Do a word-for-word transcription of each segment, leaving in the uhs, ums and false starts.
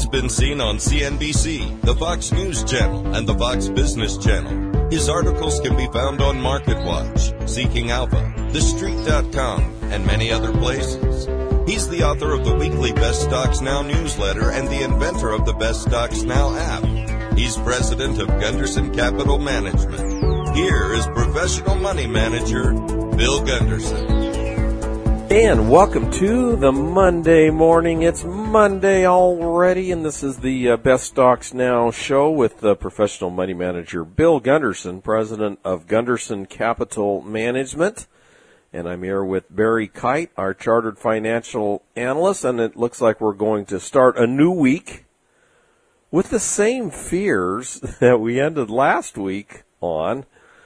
He's been seen on C N B C, the Fox News Channel, and the Fox Business Channel. His articles can be found on MarketWatch, Seeking Alpha, The Street dot com, and many other places. He's the author of the weekly Best Stocks Now newsletter and the inventor of the Best Stocks Now app. He's president of Gunderson Capital Management. Here is professional money manager, Bill Gunderson. And welcome to the Monday morning. It's Monday already, and this is the uh, Best Stocks Now show with uh, professional money manager Bill Gunderson, president of Gunderson Capital Management. And I'm here with Barry Kite, our chartered financial analyst, and it looks like we're going to start a new week with the same fears that we ended last week on.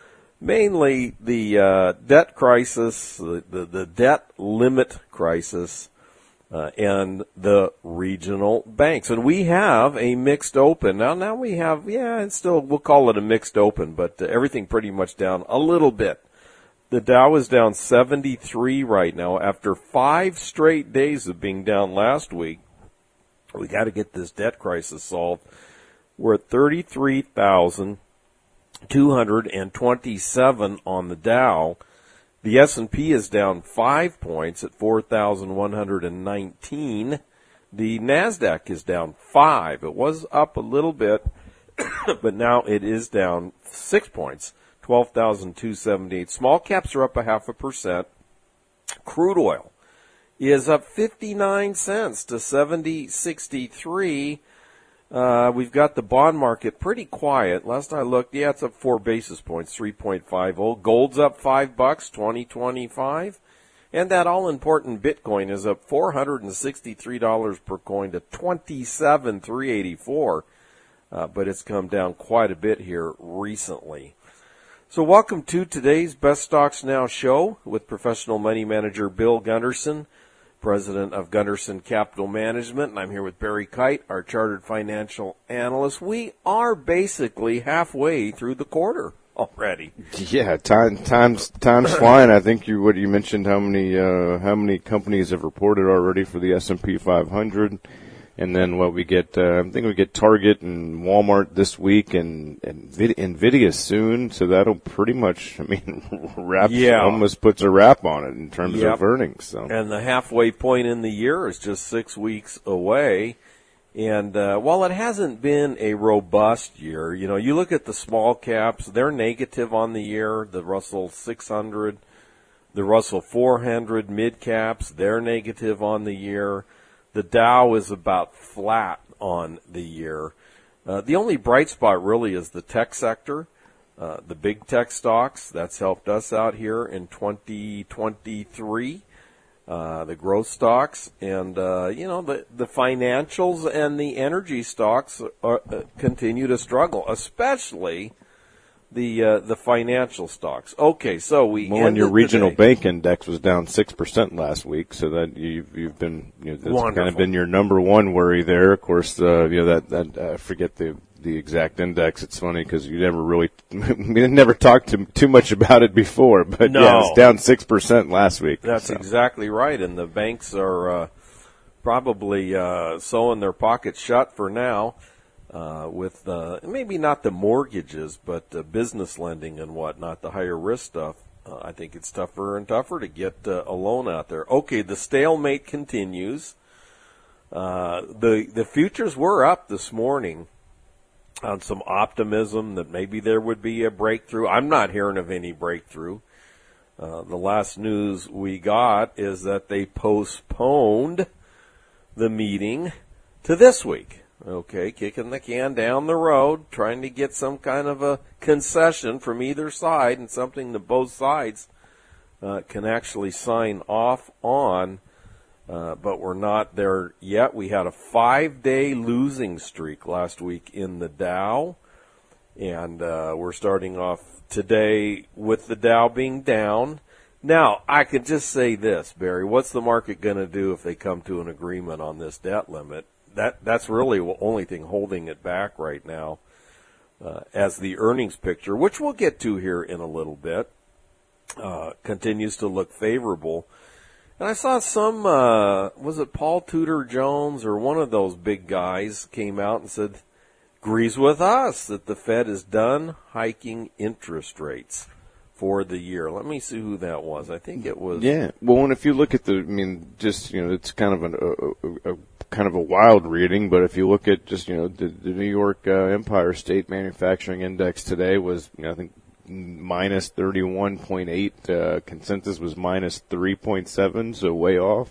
Mainly the uh, debt crisis, the, the, the debt limit crisis, uh, and the regional banks. And we have a mixed open. Now, now we have, yeah, it's still, we'll call it a mixed open, but uh, everything pretty much down a little bit. The Dow is down seventy-three right now after five straight days of being down last week. We got to get this debt crisis solved. We're at thirty-three thousand two hundred twenty-seven on the Dow. The S and P is down five points at four thousand one hundred nineteen. The NASDAQ is down five. It was up a little bit, but now it is down six points, twelve thousand two hundred seventy-eight. Small caps are up a half a percent. Crude oil is up fifty-nine cents to seventy sixty-three. Uh, we've got the bond market pretty quiet. Last I looked, yeah, it's up four basis points, three point five oh. Gold's up five bucks, twenty twenty-five. And that all-important Bitcoin is up four hundred sixty-three dollars per coin to twenty-seven thousand three hundred eighty-four. Uh, but it's come down quite a bit here recently. So welcome to today's Best Stocks Now show with professional money manager Bill Gunderson, president of Gunderson Capital Management, and I'm here with Barry Kite, our chartered financial analyst. We are basically halfway through the quarter already. Yeah, time, time's time's flying. I think you what you mentioned how many uh, how many companies have reported already for the S and P five hundred, and then what we get. Uh, I think we get Target and Walmart this week, and and Nvidia soon. So that'll pretty much, I mean, wrap yeah. almost puts a wrap on it in terms yep. of earnings. So. And the halfway point in the year is just six weeks away. And uh, while it hasn't been a robust year, you know, you look at the small caps, they're negative on the year. The Russell six hundred, the Russell four hundred mid caps, they're negative on the year. The Dow is about flat on the year. Uh, the only bright spot really is the tech sector, uh, the big tech stocks. That's helped us out here in twenty twenty-three. Uh, the growth stocks and, uh, you know, the, the financials and the energy stocks are, uh, continue to struggle, especially the uh, the financial stocks. Okay, so we well, and your regional bank index was down six percent last week, so that you've you've been you know, that's Wonderful. kind of been your number one worry there. Of course, uh, you know that that uh, I forget the the exact index. It's funny because you never really we never talked to, too much about it before, but no. yeah, it's down six percent last week. That's so. exactly right, and the banks are uh, probably uh, sewing their pockets shut for now. Uh, with uh, maybe not the mortgages, but uh, business lending and whatnot, the higher risk stuff. Uh, I think it's tougher and tougher to get uh, a loan out there. Okay, the stalemate continues. Uh, the the futures were up this morning on some optimism that maybe there would be a breakthrough. I'm not hearing of any breakthrough. Uh, the last news we got is that they postponed the meeting to this week. Okay, kicking the can down the road, trying to get some kind of a concession from either side and something that both sides uh, can actually sign off on. Uh, but we're not there yet. We had a five-day losing streak last week in the Dow, and uh, we're starting off today with the Dow being down. Now, I could just say this, Barry. What's the market going to do if they come to an agreement on this debt limit? That that's really the only thing holding it back right now uh, as the earnings picture, which we'll get to here in a little bit, uh, continues to look favorable. And I saw some, uh, was it Paul Tudor Jones or one of those big guys came out and said, agrees with us that the Fed is done hiking interest rates for the year. Let me see who that was. I think it was. Yeah. Well, and if you look at the, I mean, just, you know, it's kind of an, a, a, a kind of a wild reading, but if you look at just, you know, the, the New York uh, Empire State Manufacturing Index today was, you know, I think, minus thirty-one point eight. Uh, consensus was minus three point seven, so way off.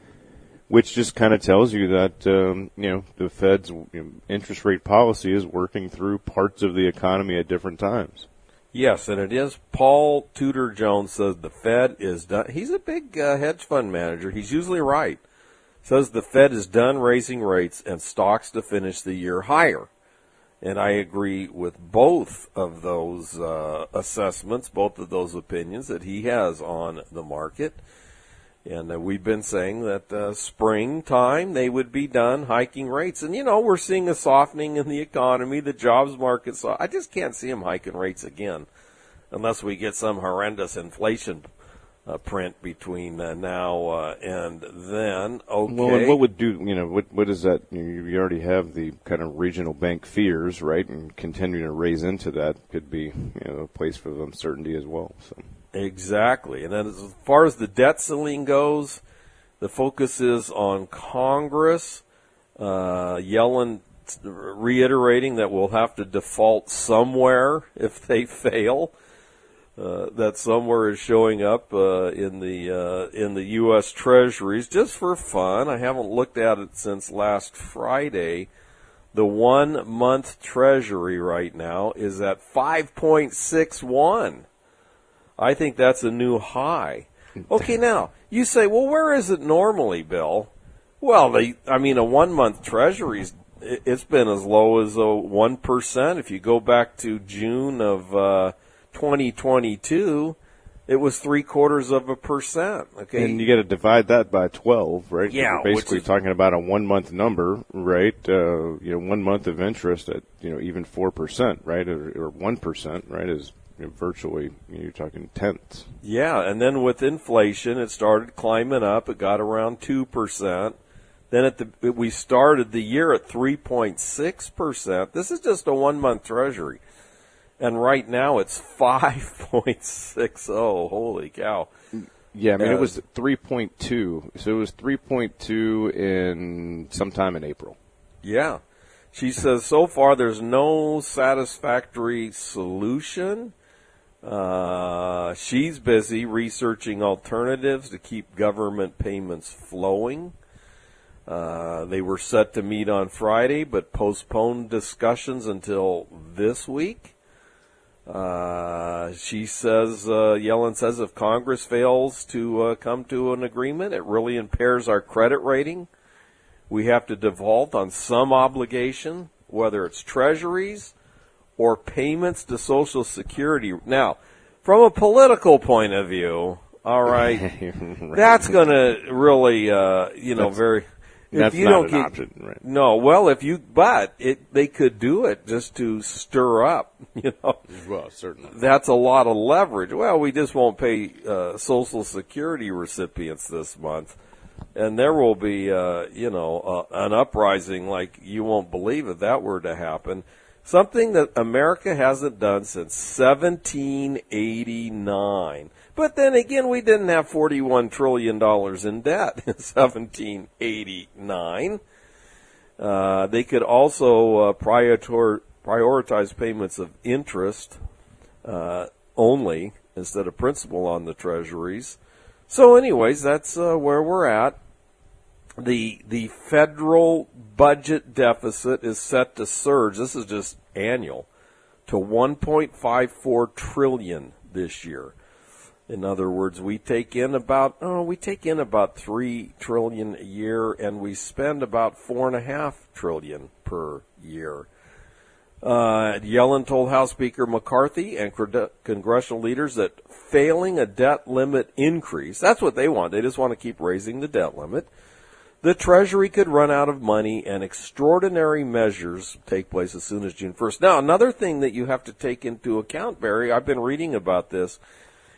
Which just kind of tells you that, um, you know, the Fed's you know, interest rate policy is working through parts of the economy at different times. Yes, and it is. Paul Tudor Jones says the Fed is done. He's a big uh, hedge fund manager. He's usually right. Says the Fed is done raising rates and stocks to finish the year higher. And I agree with both of those uh, assessments, both of those opinions that he has on the market. And uh, we've been saying that uh, springtime they would be done hiking rates. And, you know, we're seeing a softening in the economy, the jobs market. So I just can't see them hiking rates again unless we get some horrendous inflation uh, print between uh, now uh, and then. Okay. Well, and what would do, you know, what what is that? You, you already have the kind of regional bank fears, right? And continuing to raise into that could be, you know, a place for uncertainty as well. So. Exactly. And then as far as the debt ceiling goes, the focus is on Congress. Uh, Yellen reiterating that we'll have to default somewhere if they fail. Uh, that somewhere is showing up uh, in the uh, in the U S Treasuries just for fun. I haven't looked at it since last Friday. The one-month Treasury right now is at five point six one. I think that's a new high. Okay, now, you say, well, where is it normally, Bill? Well, they, I mean, a one-month Treasury's, it's been as low as a one percent. If you go back to June of uh, twenty twenty-two, it was three-quarters of a percent. Okay, and you got to divide that by twelve, right? Yeah. You're basically is, talking about a one-month number, right? Uh, you know, one month of interest at, you know, even four percent, right? Or, or one percent, right, is you know, virtually, you know, you're talking tenths. Yeah, and then with inflation, it started climbing up. It got around two percent. Then at the we started the year at three point six percent. This is just a one-month Treasury. And right now it's five point six oh. Holy cow. Yeah, I mean, uh, it was three point two. So it was three point two in sometime in April. Yeah. She says so far there's no satisfactory solution. Uh, she's busy researching alternatives to keep government payments flowing. Uh, they were set to meet on Friday, but postponed discussions until this week. Uh, she says, uh, Yellen says if Congress fails to uh, come to an agreement, it really impairs our credit rating. We have to default on some obligation, whether it's treasuries or payments to Social Security. Now, from a political point of view, all right, right. That's going to really, uh, you know, that's, very. If that's you not don't an get, option, right? No, well, if you, but it, they could do it just to stir up, you know. Well, certainly. That's a lot of leverage. Well, we just won't pay uh, Social Security recipients this month. And there will be, uh, you know, uh, an uprising like you won't believe if that were to happen. Something that America hasn't done since seventeen eighty-nine. But then again, we didn't have forty-one trillion dollars in debt in seventeen eighty-nine. Uh, they could also uh, prior- prioritize payments of interest uh, only instead of principal on the treasuries. So anyways, that's uh, where we're at. The the federal budget deficit is set to surge. This is just annual to one point five four trillion dollars this year. In other words, we take in about oh, we take in about three trillion dollars a year, and we spend about four and a half trillion dollars per year. Uh, Yellen told House Speaker McCarthy and congressional leaders that failing a debt limit increase, that's what they want. They just want to keep raising the debt limit. The Treasury could run out of money and extraordinary measures take place as soon as June first. Now, another thing that you have to take into account, Barry, I've been reading about this,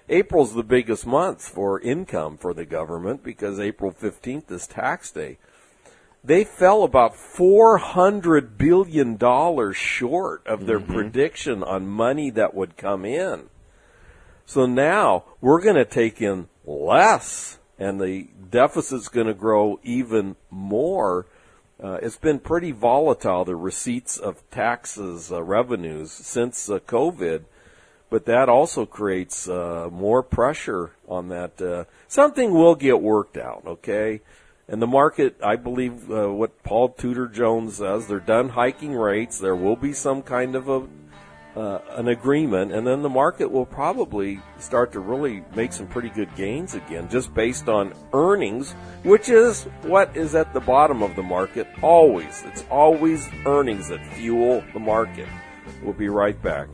April's the biggest month for income for the government because April fifteenth is tax day. They fell about four hundred billion dollars short of their mm-hmm. prediction on money that would come in. So now we're going to take in less, and the deficit's going to grow even more. Uh, it's been pretty volatile, the receipts of taxes, uh, revenues, since uh, COVID, but that also creates uh, more pressure on that. Uh, something will get worked out, okay? And the market, I believe uh, what Paul Tudor Jones says, they're done hiking rates. There will be some kind of a uh, an agreement, and then the market will probably start to really make some pretty good gains again, just based on earnings, which is what is at the bottom of the market always. It's always earnings that fuel the market. We'll be right back.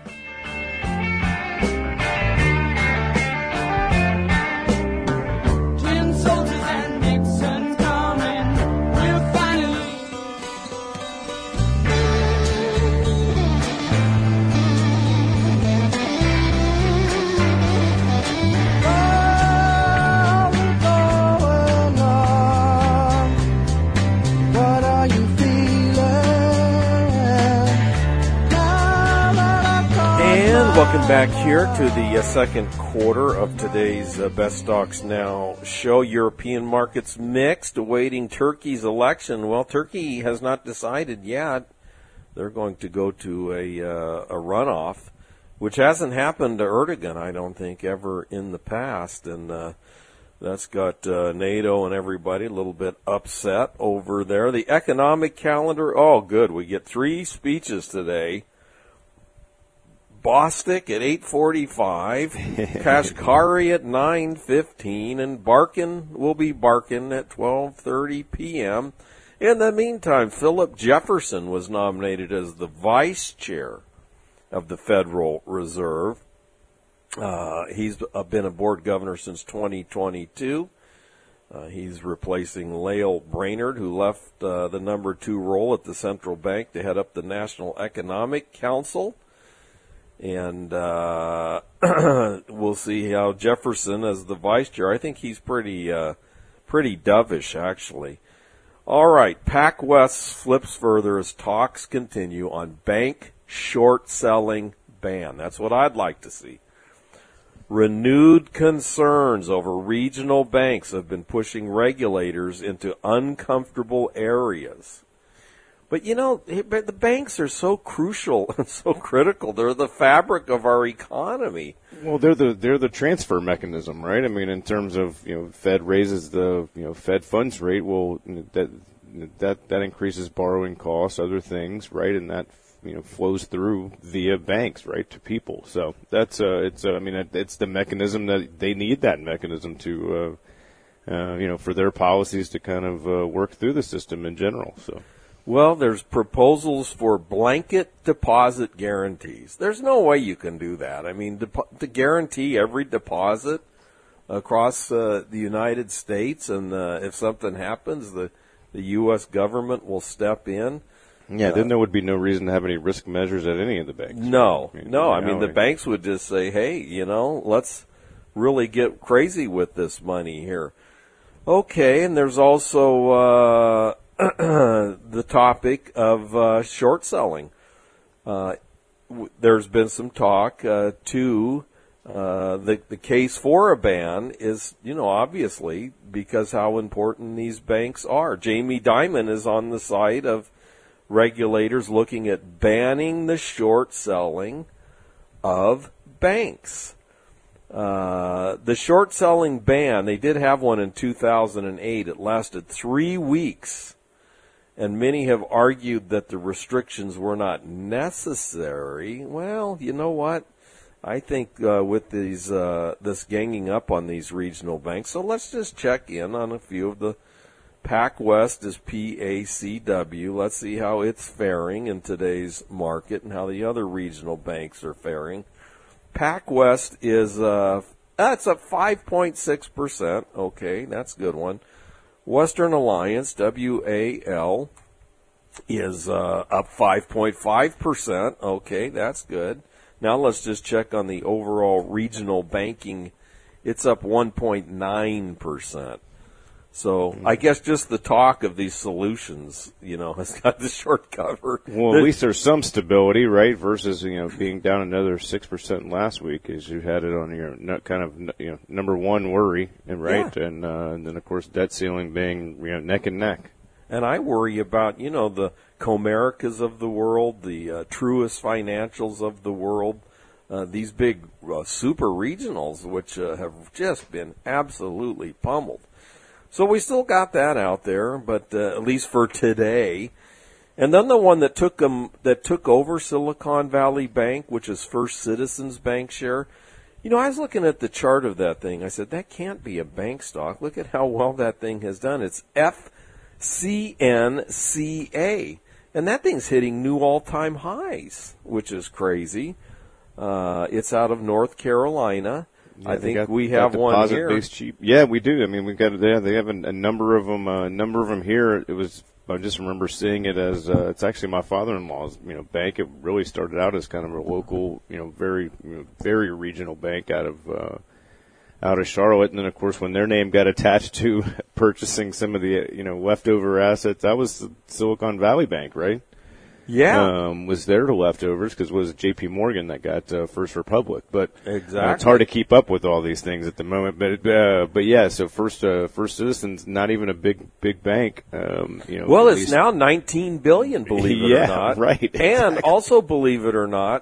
Welcome back here to the uh, second quarter of today's uh, Best Stocks Now show. European markets mixed, awaiting Turkey's election. Well, Turkey has not decided yet. They're going to go to a, uh, a runoff, which hasn't happened to Erdogan, I don't think, ever in the past. And uh, that's got uh, NATO and everybody a little bit upset over there. The economic calendar, oh, good. We get three speeches today. Bostic at eight forty-five, Kashkari at nine fifteen, and Barkin will be Barkin at twelve thirty p.m. In the meantime, Philip Jefferson was nominated as the vice chair of the Federal Reserve. Uh, he's been a board governor since twenty twenty-two. Uh, he's replacing Lael Brainerd, who left uh, the number two role at the central bank to head up the National Economic Council. And uh, we'll see how Jefferson, as the vice chair, I think he's pretty uh, pretty dovish, actually. All right, PacWest flips further as talks continue on bank short-selling ban. That's what I'd like to see. Renewed concerns over regional banks have been pushing regulators into uncomfortable areas. But, you know, the banks are so crucial and so critical. They're the fabric of our economy. Well, they're the they're the transfer mechanism, right? I mean, in terms of, you know, Fed raises the, you know, Fed funds rate, well, that that that increases borrowing costs, other things, right? And that, you know, flows through via banks, right, to people. So that's uh, it's uh, I mean, it's the mechanism that they need, that mechanism to, uh, uh, you know, for their policies to kind of uh, work through the system in general. So. Well, there's proposals for blanket deposit guarantees. There's no way you can do that. I mean, to guarantee every deposit across uh, the United States, and uh, if something happens, the, the U S government will step in. Yeah, then there would be no reason to have any risk measures at any of the banks. No, I mean, no. I mean, the banks would just say, hey, you know, let's really get crazy with this money here. Okay, and there's also... Uh, the topic of uh, short selling. Uh, w- there's been some talk uh, too. Uh, the the case for a ban is, you know, obviously because how important these banks are. Jamie Dimon is on the side of regulators looking at banning the short selling of banks. Uh, the short selling ban, they did have one in two thousand eight. It lasted three weeks. And many have argued that the restrictions were not necessary. Well, you know what? I think uh, with these uh, this ganging up on these regional banks, so let's just check in on a few of the. PacWest is P A C W. Let's see how it's faring in today's market and how the other regional banks are faring. PacWest is uh, that's up five point six percent. Okay, that's a good one. Western Alliance, W A L, is uh, up five point five percent. Okay, that's good. Now let's just check on the overall regional banking. It's up one point nine percent. So I guess just the talk of these solutions, you know, has got the short cover. Well, at least there's some stability, right? Versus, you know, being down another six percent last week, as you had it on your kind of, you know, number one worry, and right, yeah. and uh, and then of course debt ceiling being, you know, neck and neck. And I worry about, you know, the Comerica's of the world, the uh, Truist Financials of the world, uh, these big uh, super regionals, which uh, have just been absolutely pummeled. So we still got that out there, but uh, at least for today. And then the one that took them, that took over Silicon Valley Bank, which is First Citizens Bank share. You know, I was looking at the chart of that thing. I said, that can't be a bank stock. Look at how well that thing has done. It's F C N C A. And that thing's hitting new all-time highs, which is crazy. Uh, it's out of North Carolina. Yeah, I think got, we have one here. Based cheap. Yeah, we do. I mean, we've got yeah, they have a, a number of them. A uh, number of them here. It was. I just remember seeing it as uh, it's actually my father-in-law's, you know, bank. It really started out as kind of a local, you know, very, you know, very regional bank out of uh, out of Charlotte. And then, of course, when their name got attached to purchasing some of the, you know, leftover assets, that was Silicon Valley Bank, right? Yeah, um, was there the leftovers because it was J P Morgan that got uh, First Republic, but exactly. uh, it's hard to keep up with all these things at the moment. But uh, but yeah, so First uh, First Citizens, not even a big big bank. Um, you know, well, it's least. now nineteen billion, believe it yeah, or not, right? And exactly. also, believe it or not,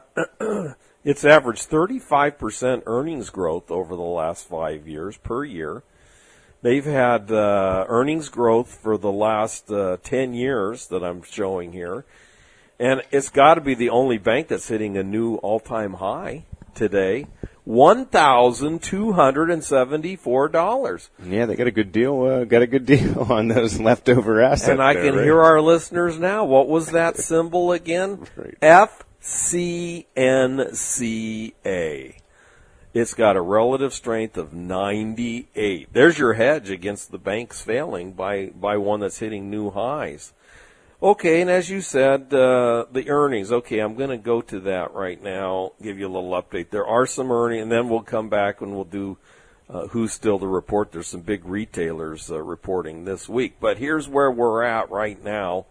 it's averaged thirty-five percent earnings growth over the last five years per year. They've had uh, earnings growth for the last uh, ten years that I'm showing here. And it's got to be the only bank that's hitting a new all-time high today, one thousand two hundred seventy-four dollars. Yeah, they got a good deal. Uh, got a good deal on those leftover assets. And I there, can right? hear our listeners now. What was that symbol again? Right. F C N C A. It's got a relative strength of ninety-eight. There's your hedge against the banks failing by by one that's hitting new highs. Okay, and as you said, uh, the earnings. Okay, I'm going to go to that right now, give you a little update. There are some earnings, and then we'll come back and we'll do uh, who's still to report. There's some big retailers uh, reporting this week. But here's where we're at right now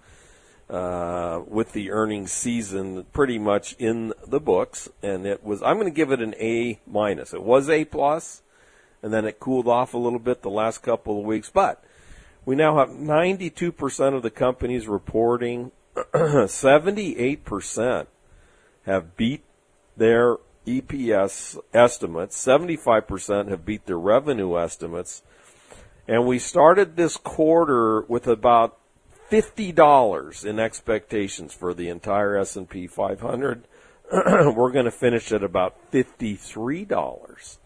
uh, with the earnings season pretty much in the books. And it was, I'm going to give it an A minus. It was A plus, and then it cooled off a little bit the last couple of weeks. But we now have ninety-two percent of the companies reporting. seventy-eight percent have beat their E P S estimates. seventy-five percent have beat their revenue estimates. And we started this quarter with about fifty dollars in expectations for the entire S and P five hundred. We're going to finish at about fifty-three dollars.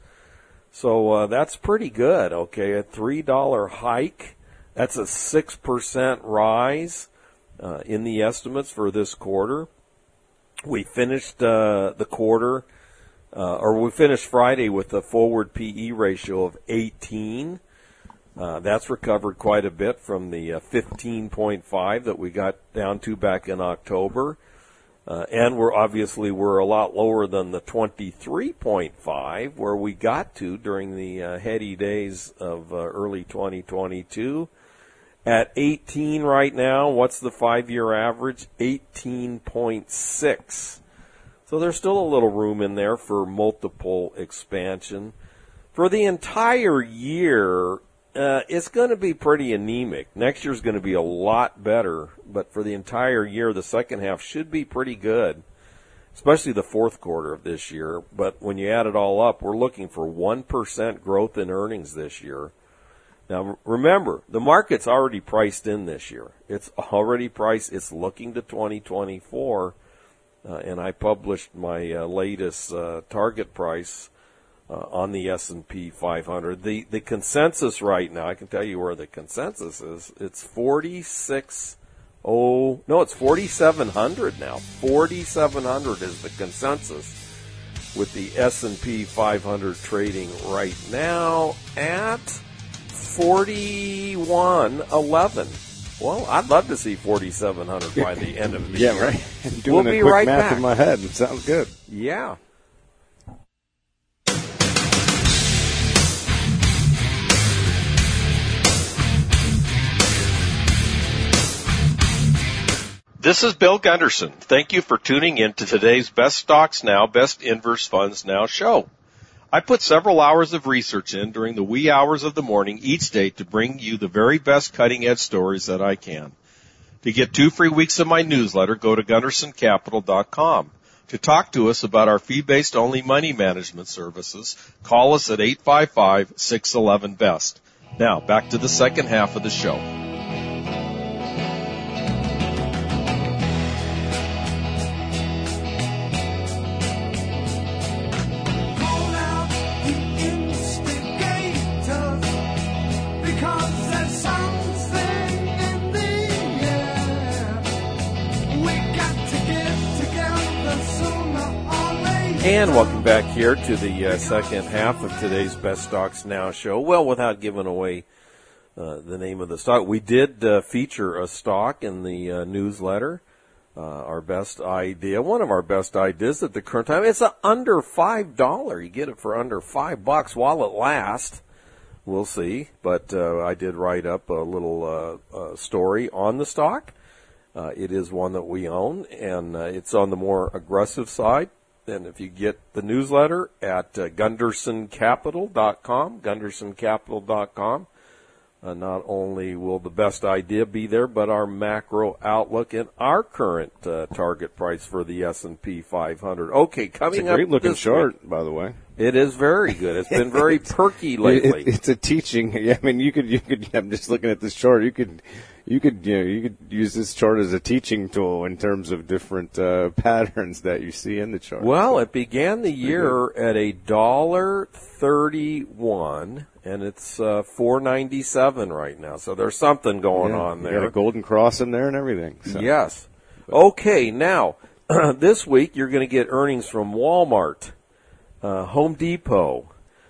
So uh, that's pretty good, okay? A three dollar hike. That's a six percent rise uh, in the estimates for this quarter. We finished uh, the quarter, uh, or we finished Friday with a forward P E ratio of eighteen. Uh, that's recovered quite a bit from the uh, fifteen point five that we got down to back in October. Uh, and we're obviously we're a lot lower than the twenty-three point five where we got to during the uh, heady days of uh, early twenty twenty-two. At eighteen right now, what's the five-year average? eighteen point six. So there's still a little room in there for multiple expansion. For the entire year, uh, it's going to be pretty anemic. Next year's going to be a lot better, but for the entire year, the second half should be pretty good, especially the fourth quarter of this year. But when you add it all up, we're looking for one percent growth in earnings this year. Now, remember, the market's already priced in this year. It's already priced. It's looking to twenty twenty-four, uh, and I published my uh, latest uh, target price uh, on the S and P five hundred. The the consensus right now, I can tell you where the consensus is. It's forty-six oh no, it's forty-seven hundred now. forty-seven hundred is the consensus, with the S and P five hundred trading right now at forty-one eleven. Well, I'd love to see forty-seven hundred by the end of the yeah, year. Yeah, right. I'm doing we'll a be quick right math back. in my head. It sounds good. Yeah. This is Bill Gunderson. Thank you for tuning in to today's Best Stocks Now, Best Inverse Funds Now show. I put several hours of research in during the wee hours of the morning each day to bring you the very best cutting-edge stories that I can. To get two free weeks of my newsletter, go to gunderson capital dot com. To talk to us about our fee-based only money management services, call us at eight five five, six one one, B E S T. Now, back to the second half of the show. And welcome back here to the uh, second half of today's Best Stocks Now show. Well, without giving away uh, the name of the stock, we did uh, feature a stock in the uh, newsletter, uh, our best idea, one of our best ideas at the current time. It's a under five dollars. You get it for under five bucks while it lasts. We'll see. But uh, I did write up a little uh, uh, story on the stock. Uh, it is one that we own, and uh, it's on the more aggressive side. And if you get the newsletter at uh, gunderson capital dot com, gunderson capital dot com, uh, not only will the best idea be there, but our macro outlook and our current uh, target price for the S and P five hundred. Okay, coming up. It's a great-looking chart, week, by the way. It is very good. It's been very perky lately. It, it's a teaching. Yeah, I mean, you could, you could. I'm just looking at this chart. You could, you could, you know, you could use this chart as a teaching tool in terms of different uh, patterns that you see in the chart. Well, so, it began the year at a dollar thirty-one, and it's uh, four ninety-seven right now. So there's something going yeah, on there. You got a golden cross in there and everything. So. Yes. Okay. Now, this week you're going to get earnings from Walmart, uh, Home Depot,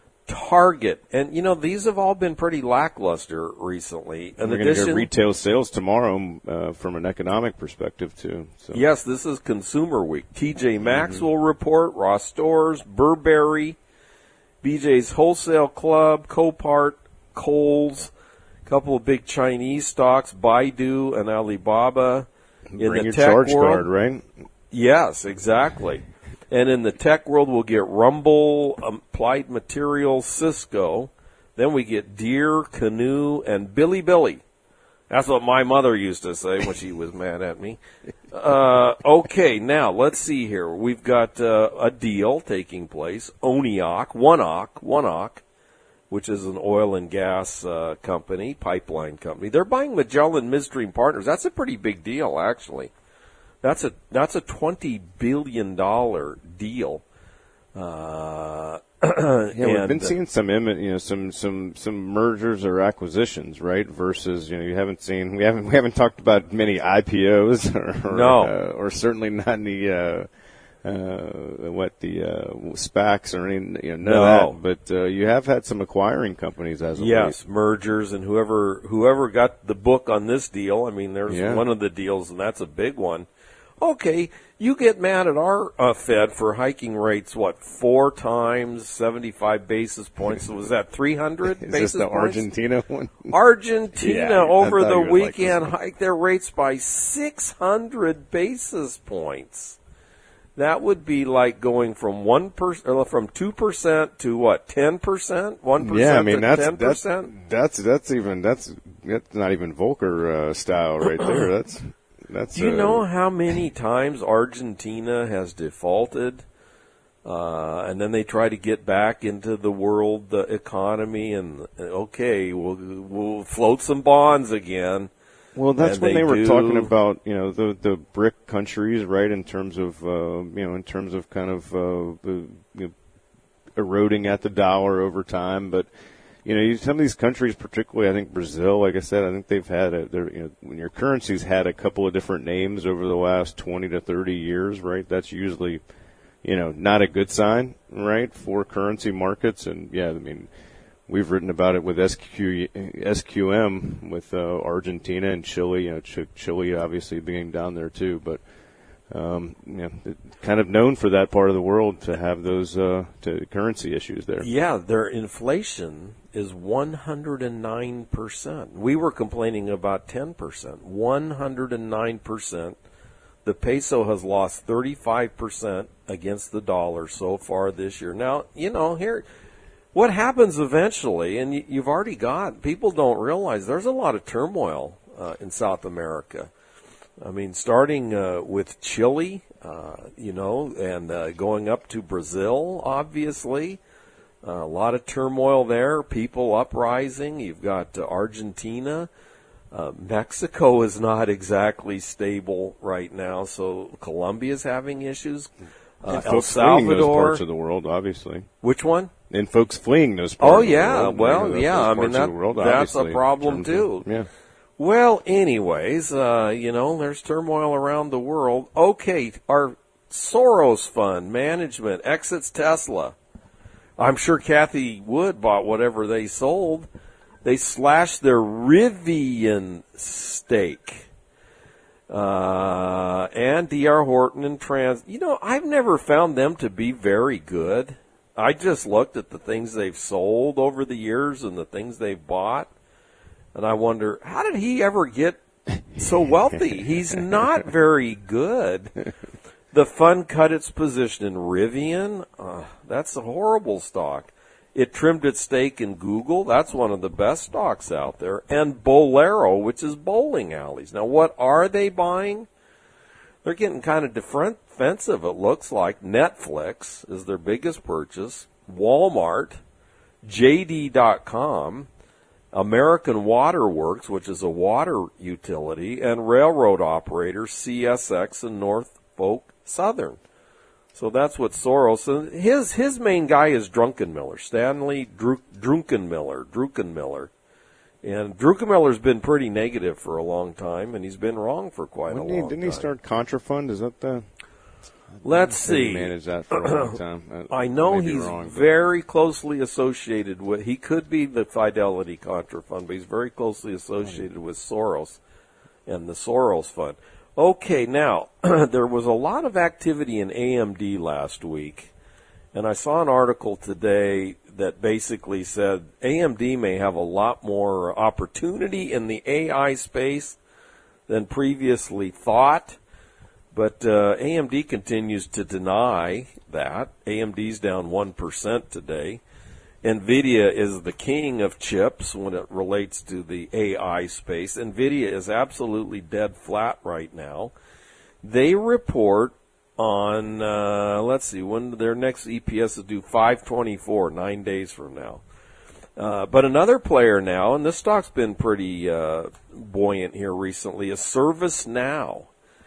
Target, and you know these have all been pretty lackluster recently. In We're going to get retail sales tomorrow uh, from an economic perspective too. So. Yes, this is Consumer Week. T J Maxx mm-hmm. will report, Ross Stores, Burberry, B J's Wholesale Club, Copart, Kohl's, a couple of big Chinese stocks, Baidu and Alibaba. In Bring the your tech charge world, card, right? Yes, exactly. And in the tech world, we'll get Rumble, Applied Materials, Cisco. Then we get Deere, Canoo, and Bilibili. That's what my mother used to say when she was mad at me. Uh, okay, now let's see here. We've got uh, a deal taking place. Oniok, Oneok, Oneok, which is an oil and gas uh, company, pipeline company. They're buying Magellan Midstream Partners. That's a pretty big deal, actually. That's a that's a twenty billion dollar deal. Uh, yeah, we've and, been seeing some you know some some some mergers or acquisitions, right? Versus you know you haven't seen we haven't we haven't talked about many I P Os or or, no. uh, or certainly not any uh, uh, what the uh, SPACs or any you know none no. of that. But uh, you have had some acquiring companies as of yes late. mergers and whoever whoever got the book on this deal. I mean, there's yeah. one of the deals, and that's a big one. Okay, you get mad at our uh, Fed for hiking rates, what, four times, seventy-five basis points? So was that three hundred Is basis this the points? Argentina one? Argentina yeah, over the like weekend hiked their rates by six hundred basis points. That would be like going from one per, or from two percent to what, ten percent? one percent yeah, I mean, to that's, ten percent? That's, that's, that's even, that's, that's not even Volcker uh, style right there. That's, That's, Do you uh, know how many times Argentina has defaulted, uh, and then they try to get back into the world uh, economy, and okay, we'll we'll float some bonds again. Well, that's and when they, they were do. talking about you know the the BRIC countries, right? In terms of uh, you know in terms of kind of uh, the you know, eroding at the dollar over time, but. You know, some of these countries, particularly, I think Brazil, like I said, I think they've had a, you know, when your currency's had a couple of different names over the last twenty to thirty years, right? That's usually, you know, not a good sign, right, for currency markets. And yeah, I mean, we've written about it with S Q, S Q M with uh, Argentina and Chile. You know, Ch- Chile obviously being down there too, but. Um, you know, kind of known for that part of the world to have those uh, to currency issues there. Yeah, their inflation is one hundred nine percent. We were complaining about ten percent. one hundred nine percent the peso has lost thirty-five percent against the dollar so far this year. Now, you know, here, what happens eventually, and you, you've already got, people don't realize there's a lot of turmoil uh, in South America. I mean, starting uh, with Chile, uh, you know, and uh, going up to Brazil, obviously. Uh, a lot of turmoil there, people uprising. You've got uh, Argentina. Uh, Mexico is not exactly stable right now, so Colombia's having issues. Uh, El folks fleeing those Salvador. parts of the world, obviously. Which one? And folks fleeing those parts Oh, of the yeah. world. Well, you know, yeah. those I mean, parts of that, the world, that's a obviously, problem, in too. terms of- yeah. Well, anyways, uh, you know, there's turmoil around the world. Okay, our Soros fund management exits Tesla. I'm sure Kathy Wood bought whatever they sold. They slashed their Rivian stake. Uh, and D R Horton and Trans. You know, I've never found them to be very good. I just looked at the things they've sold over the years and the things they've bought. And I wonder, how did he ever get so wealthy? He's not very good. The fund cut its position in Rivian. Uh, that's a horrible stock. It trimmed its stake in Google. That's one of the best stocks out there. And Bolero, which is bowling alleys. Now, what are they buying? They're getting kind of defensive, it looks like. Netflix is their biggest purchase. Walmart, J D dot com, American Water Works, which is a water utility, and railroad operators C S X and Norfolk Southern. So that's what Soros, and his his main guy is Druckenmiller, Stanley Dru, Druckenmiller, Druckenmiller. And Druckenmiller's been pretty negative for a long time, and he's been wrong for quite Didn't a he, long didn't time. he start Contrafund? Is that the... Let's He see. managed that for a long time. I know may be he's wrong, but- very closely associated with, he could be the Fidelity Contra Fund, but he's very closely associated with Soros and the Soros Fund. Okay, now, there was a lot of activity in A M D last week, and I saw an article today that basically said A M D may have a lot more opportunity in the A I space than previously thought. But uh, A M D continues to deny that. A M D's down one percent today. NVIDIA is the king of chips when it relates to the A I space. NVIDIA is absolutely dead flat right now. They report on, uh, let's see, when their next E P S is due, five twenty-four, nine days from now. Uh, but another player now, and this stock's been pretty uh, buoyant here recently, is ServiceNow.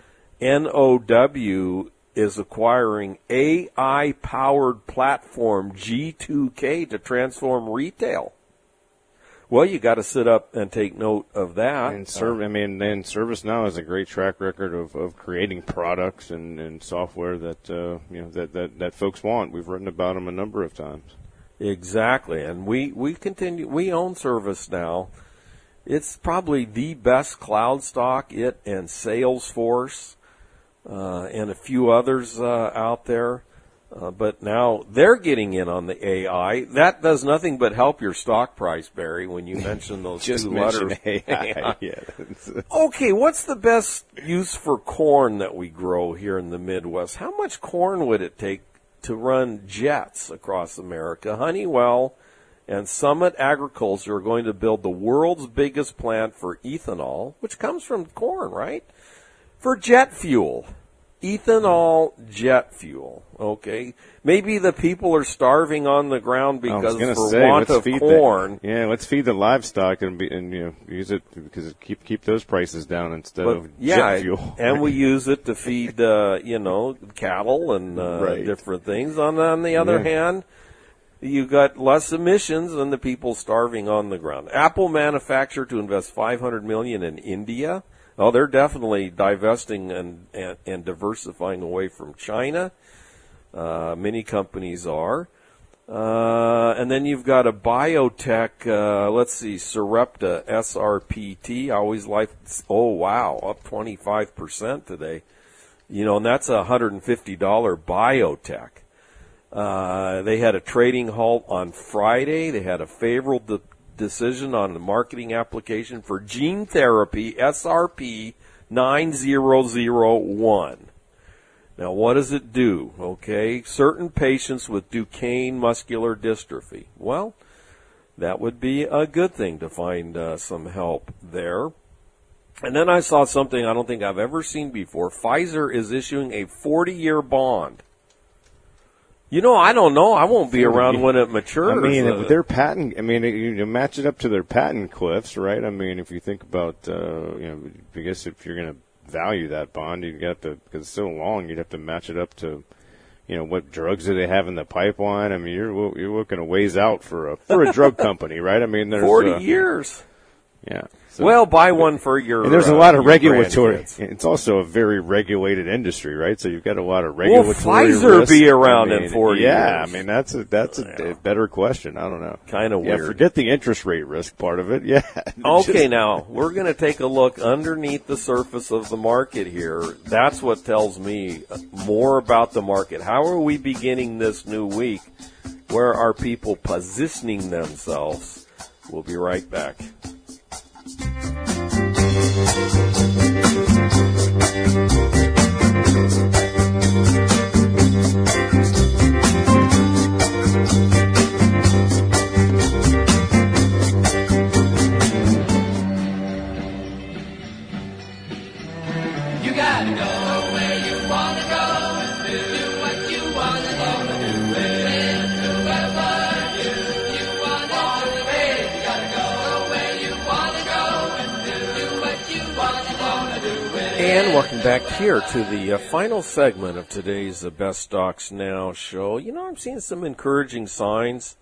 N O W is acquiring A I-powered platform G two K to transform retail. Well, you got to sit up and take note of that. And serve, I mean, then ServiceNow has a great track record of, of creating products and, and software that uh, you know that, that, that folks want. We've written about them a number of times. Exactly, and we we continue. We own ServiceNow. It's probably the best cloud stock. It and Salesforce. Uh, and a few others uh, out there. Uh, but now they're getting in on the A I. That does nothing but help your stock price, Barry, when you mention those Just two mention letters. A I. Yeah. Okay, what's the best use for corn that we grow here in the Midwest? How much corn would it take to run jets across America? Honeywell and Summit Agriculture are going to build the world's biggest plant for ethanol, which comes from corn, right? For jet fuel. Ethanol jet fuel. Okay. Maybe the people are starving on the ground because for say, want of feed corn. The, yeah, let's feed the livestock and, be, and you know use it because it keep keep those prices down instead But, of yeah, jet fuel. and we use it to feed, uh, you know, cattle and uh, Right. different things. On, on the other Yeah. hand, you got less emissions than the people starving on the ground. Apple manufacturer to invest five hundred million dollars in India. Oh, they're definitely divesting and, and, and diversifying away from China. Uh, many companies are. Uh, and then you've got a biotech, uh, let's see, Sarepta, S R P T. I always like, oh, wow, up twenty-five percent today. You know, and that's a one hundred fifty dollars biotech. Uh, they had a trading halt on Friday. They had a favorable de- decision on the marketing application for gene therapy, S R P nine thousand one. Now, what does it do? Okay, certain patients with Duchenne muscular dystrophy. Well, that would be a good thing to find uh, some help there. And then I saw something I don't think I've ever seen before. Pfizer is issuing a forty-year bond. You know, I don't know. I won't be around when it matures. I mean, uh, with their patent, I mean, you match it up to their patent cliffs, right? I mean, if you think about, uh, you know, I guess if you're going to value that bond, you'd have to, because it's so long, you'd have to match it up to, you know, what drugs do they have in the pipeline? I mean, you're you're looking a ways out for a for a drug company, right? I mean, there's forty uh, years. Yeah. So, well, buy one for your. And there's a uh, lot of regulatory. grandkids. It's also a very regulated industry, right? So you've got a lot of regulatory. Will Pfizer risk. be around I mean, in forty yeah, years? I mean that's a that's a Yeah. better question. I don't know. Kind of Yeah, weird. forget the interest rate risk part of it. Yeah. Okay, Just- now we're going to take a look underneath the surface of the market here. That's what tells me more about the market. How are we beginning this new week? Where are people positioning themselves? We'll be right back. You gotta go where you wanna go and do what you wanna do and do whoever you, you wanna do. Hey, you gotta go where you wanna go and do what you wanna, wanna do. And welcome back here to the uh, final segment of today's uh, Best Stocks Now show. You know, I'm seeing some encouraging signs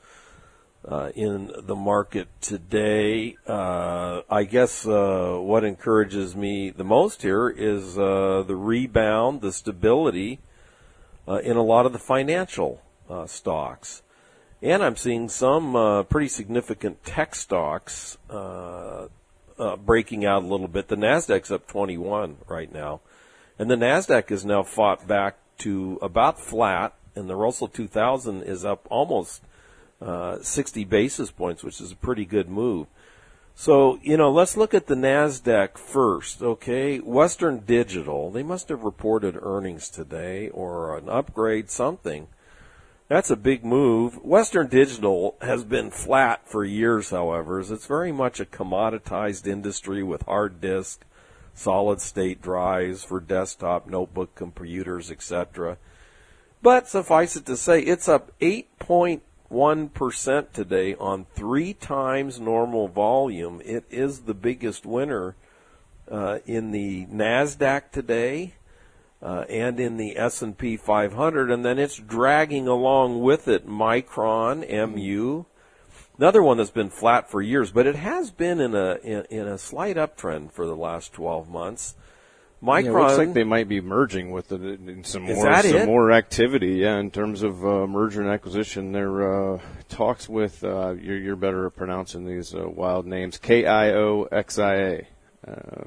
uh, in the market today. Uh, I guess uh, what encourages me the most here is uh, the rebound, the stability uh, in a lot of the financial uh, stocks. And I'm seeing some uh, pretty significant tech stocks uh, uh, breaking out a little bit. The Nasdaq's up twenty-one right now. And the Nasdaq has now fought back to about flat, and the Russell two thousand is up almost uh, sixty basis points, which is a pretty good move. So, you know, let's look at the Nasdaq first, okay? Western Digital, they must have reported earnings today or an upgrade, something. That's a big move. Western Digital has been flat for years, however. It's very much a commoditized industry with hard disk, solid-state drives for desktop, notebook computers, et cetera. But suffice it to say, it's up eight point one percent today on three times normal volume. It is the biggest winner uh, in the Nasdaq today uh, and in the S and P five hundred, and then it's dragging along with it Micron, M U. Another one that's been flat for years, but it has been in a in, in a slight uptrend for the last twelve months. Micron, Yeah, it looks like they might be merging with it in some Is more that some it? more activity. Yeah, in terms of uh, merger and acquisition, there uh, talks with uh, you're, you're better at pronouncing these uh, wild names. K I O X I A, uh,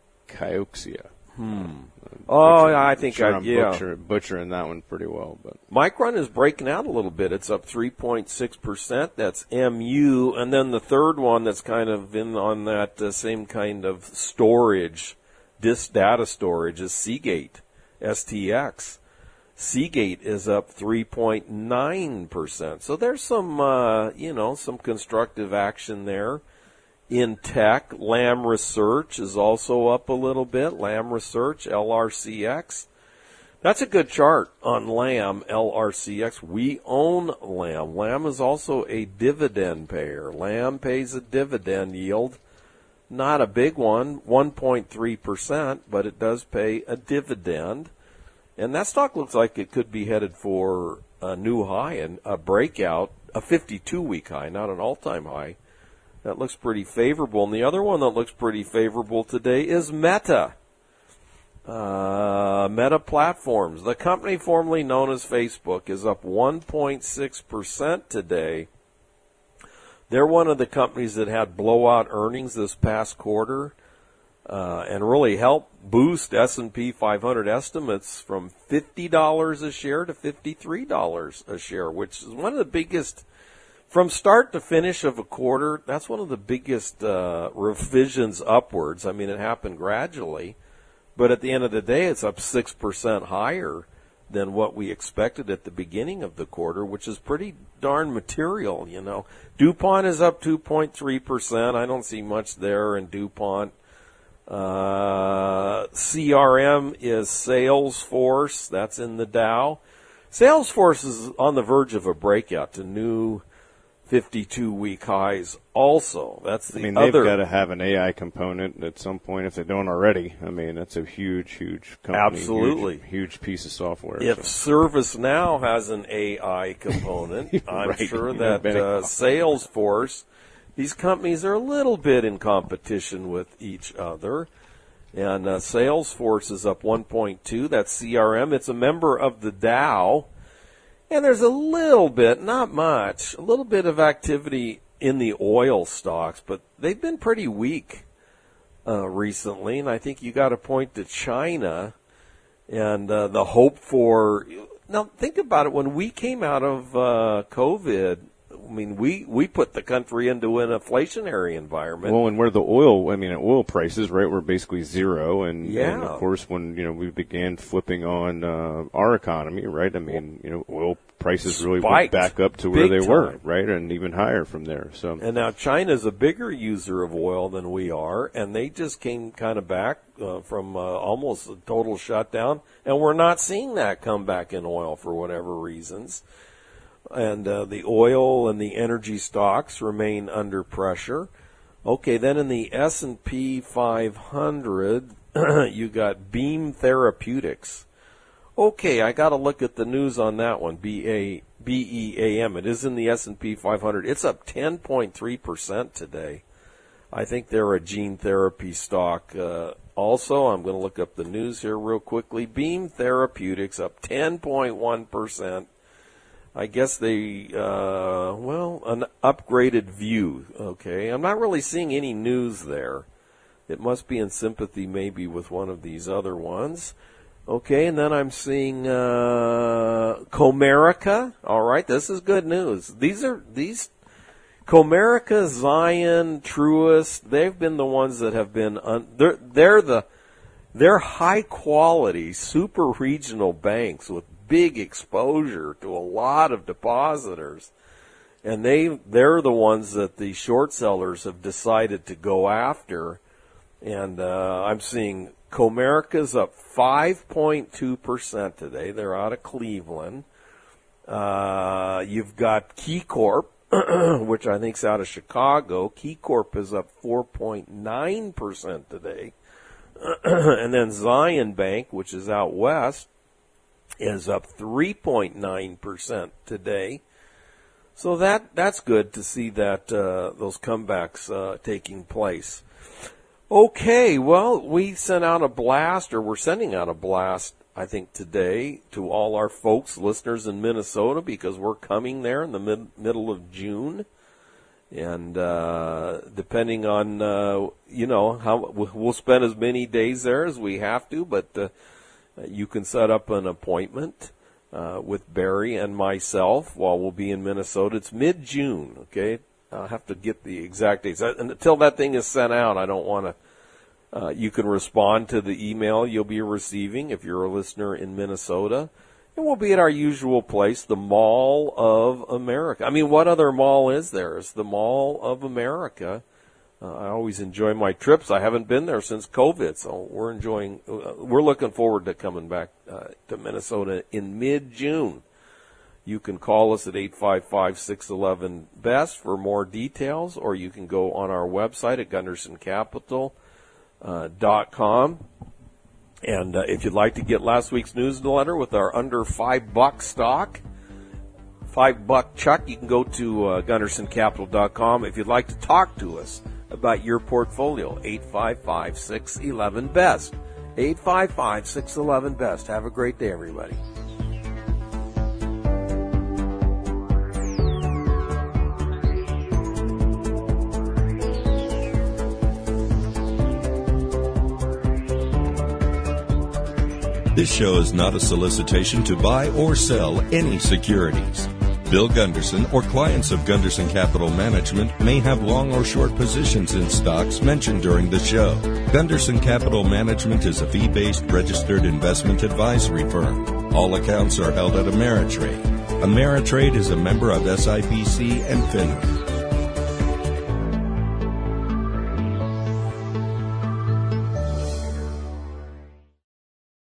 Kioxia. Hmm. Oh, yeah, I think sure I I'm yeah. butcher, butchering that one pretty well, but Micron is breaking out a little bit. It's up three point six percent. That's M U. And then the third one that's kind of in on that uh, same kind of storage, disk data storage, is Seagate, S T X. Seagate is up three point nine percent. So there's some, uh, you know, some constructive action there. In tech, Lam Research is also up a little bit. Lam Research, L R C X. That's a good chart on Lam, L R C X. We own Lam. Lam is also a dividend payer. Lam pays a dividend yield. Not a big one, one point three percent, but it does pay a dividend. And that stock looks like it could be headed for a new high and a breakout, a fifty-two week high, not an all-time high. That looks pretty favorable. And the other one that looks pretty favorable today is Meta. Uh, Meta Platforms. The company formerly known as Facebook is up one point six percent today. They're one of the companies that had blowout earnings this past quarter uh, and really helped boost S and P five hundred estimates from fifty dollars a share to fifty-three dollars a share, which is one of the biggest. From start to finish of a quarter, that's one of the biggest uh, revisions upwards. I mean, it happened gradually, But at the end of the day, it's up six percent higher than what we expected at the beginning of the quarter, which is pretty darn material, you know. DuPont is up two point three percent. I don't see much there in DuPont. Uh, C R M is Salesforce. That's in the Dow. Salesforce is on the verge of a breakout to new fifty-two week highs also. That's the I mean, other. they've got to have an A I component at some point if they don't already. I mean, that's a huge, huge company. Absolutely. Huge, huge piece of software. If so. ServiceNow has an A I component, I'm Right. sure Yeah, that better. uh, Salesforce, these companies are a little bit in competition with each other. And uh, Salesforce is up one point two. That's C R M. It's a member of the Dow. And there's a little bit, not much, a little bit of activity in the oil stocks, but they've been pretty weak uh, recently. And I think you got to point to China and uh, the hope for. Now, think about it. When we came out of uh, COVID, I mean, we, we put the country into an inflationary environment. Well, and where the oil, I mean, oil prices, right, were basically zero. And, Yeah. and of course, when, you know, we began flipping on uh, our economy, right, I mean, you know, oil prices really Spiked went back up to where big they were, time. right, and even higher from there. So, And now China's a bigger user of oil than we are, and they just came kind of back uh, from uh, almost a total shutdown, and we're not seeing that come back in oil for whatever reasons. And uh, the oil and the energy stocks remain under pressure. Okay, then in the S and P five hundred, you got Beam Therapeutics. Okay, I got to look at the news on that one. B A B E A M. It is in the S and P five hundred. It's up ten point three percent today. I think they're a gene therapy stock. Uh, also, I'm going to look up the news here real quickly. Beam Therapeutics up ten point one percent. I guess they, uh, well, an upgraded view. Okay, I'm not really seeing any news there. It must be in sympathy maybe with one of these other ones. Okay, and then I'm seeing uh, Comerica. All right, this is good news. These are these Comerica, Zion, Truist. They've been the ones that have been. Un, they're they're the they're high quality super regional banks with big exposure to a lot of depositors, and they they're the ones that the short sellers have decided to go after. And uh, I'm seeing Comerica's up five point two percent today. They're out of Cleveland. Uh, you've got KeyCorp, which I think's out of Chicago. KeyCorp is up four point nine percent today. And then Zion Bank, which is out west, is up three point nine percent today. So that that's good to see that uh, those comebacks uh, taking place. Okay, well, we sent out a blast, or we're sending out a blast, I think, today to all our folks, listeners in Minnesota, because we're coming there in the mid- middle of June. And uh, depending on, uh, you know, how we'll spend as many days there as we have to, but uh, you can set up an appointment uh, with Barry and myself while we'll be in Minnesota. It's mid-June, okay? I'll have to get the exact dates. And until that thing is sent out, I don't want to. Uh, you can respond to the email you'll be receiving if you're a listener in Minnesota. And we'll be at our usual place, the Mall of America. I mean, what other mall is there? It's the Mall of America. Uh, I always enjoy my trips. I haven't been there since COVID, so we're enjoying. Uh, we're looking forward to coming back uh, to Minnesota in mid-June. You can call us at eight five five, six one one, B E S T for more details, or you can go on our website at gunderson capital dot com. And uh, if you'd like to get last week's newsletter with our under five buck stock, five buck chuck, you can go to uh, gunderson capital dot com. If you'd like to talk to us about your portfolio, eight five five, six one one, B E S T. eight five five, six one one, B E S T. Have a great day, everybody. This show is not a solicitation to buy or sell any securities. Bill Gunderson or clients of Gunderson Capital Management may have long or short positions in stocks mentioned during the show. Gunderson Capital Management is a fee-based registered investment advisory firm. All accounts are held at Ameritrade. Ameritrade is a member of S I P C and FINRA.